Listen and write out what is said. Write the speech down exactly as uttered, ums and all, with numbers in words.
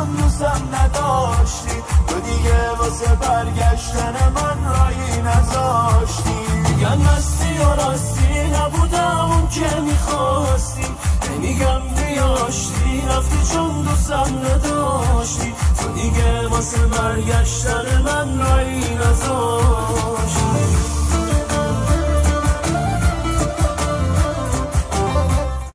چون دوستم نداشتی، تو دیگه واسه برگشتن من رایی نذاشتی. میگن مستی و راستی نبودم اون که میخواستی، نمیگم بیاشتی رفتی چون دوستم نداشتی، تو دیگه واسه برگشتن من رایی نذاشتی.